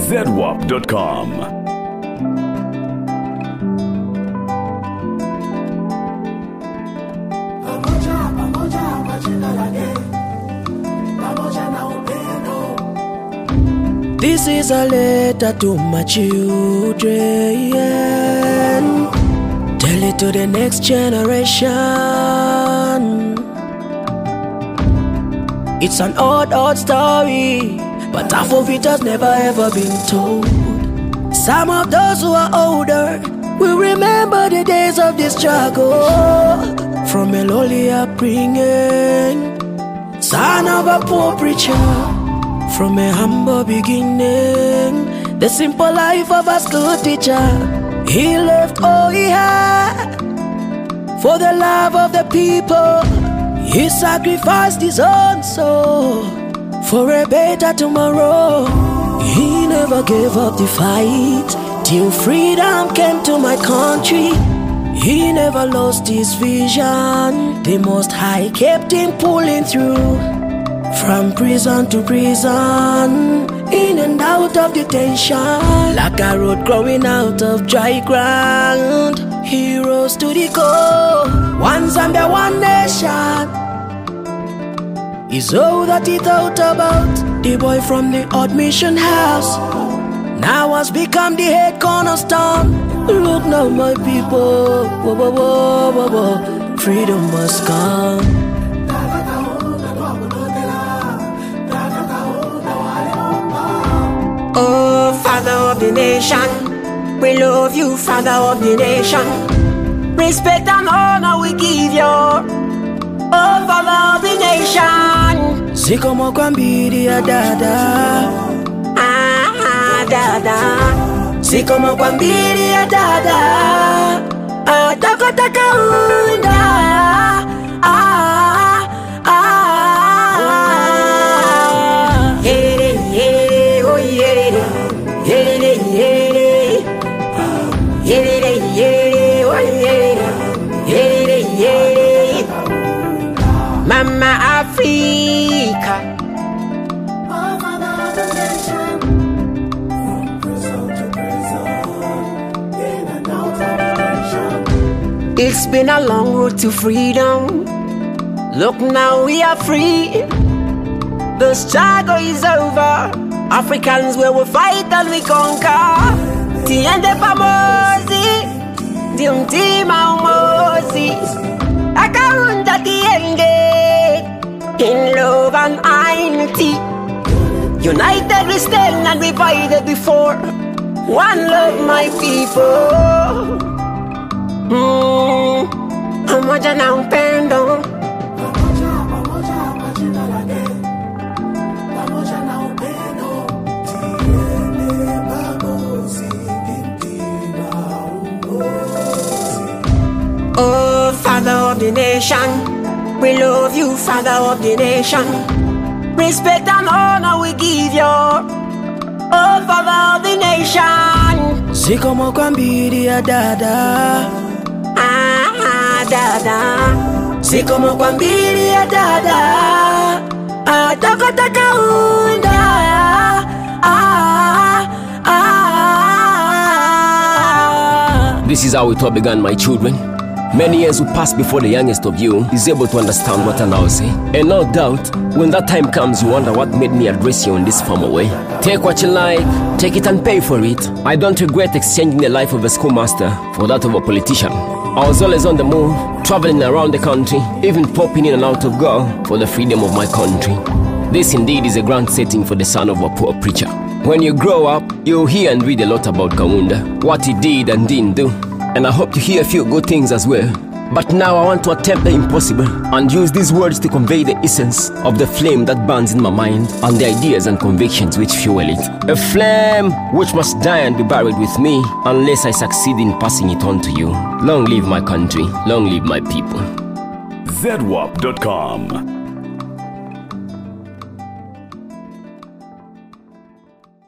ZWAP.com. This is a letter to my children. Tell it to the next generation. It's an odd story, but half of it has never ever been told. Some of those who are older will remember the days of the struggle. From a lowly upbringing, son of a poor preacher. From a humble beginning, the simple life of a school teacher. He left all he had for the love of the people. He sacrificed his own soul for a better tomorrow. He never gave up the fight till freedom came to my country. He never lost his vision. The Most High kept him pulling through. From prison to prison, in and out of detention, like a road growing out of dry ground. He rose to the goal. One Zambia, one nation is all that he thought about. The boy from the odd mission house now has become the head cornerstone. Look now, my people, whoa, whoa, whoa, whoa, whoa. Freedom must come. Oh, Father of the nation, we love you, Father of the nation. Respect and honor we give you. Oh, Father of the nation. Ziko mokwambiri ya dada. Dada. Ziko mokwambiri ya dada. Taka unda. Mama Africa. It's been a long road to freedom. Look now we are free. The struggle is over. Africans we will fight and we conquer. Tiende pamoja, diumtima umozi. Akaunda tiende, in love and unity. United we stand and divided before. One love, my people. Pamoja na upendo. Oh, Father of the nation, we love you, Father of the nation. Respect and honor we give you. Oh, Father of the nation. Ziko mokwambiri ya dada. Dada. Ziko mokwambiri ya dada. Taka unda. This is how it all began, my children. Many years will pass before the youngest of you is able to understand what I now say. And no doubt, when that time comes, you wonder what made me address you in this formal way. Take what you like, take it and pay for it. I don't regret exchanging the life of a schoolmaster for that of a politician. I was always on the move, traveling around the country, even popping in and out of Go for the freedom of my country. This indeed is a grand setting for the son of a poor preacher. When you grow up, you'll hear and read a lot about Kaunda, what he did and didn't do. And I hope to hear a few good things as well. But now I want to attempt the impossible and use these words to convey the essence of the flame that burns in my mind and the ideas and convictions which fuel it. A flame which must die and be buried with me unless I succeed in passing it on to you. Long live my country, long live my people. ZWAP.com.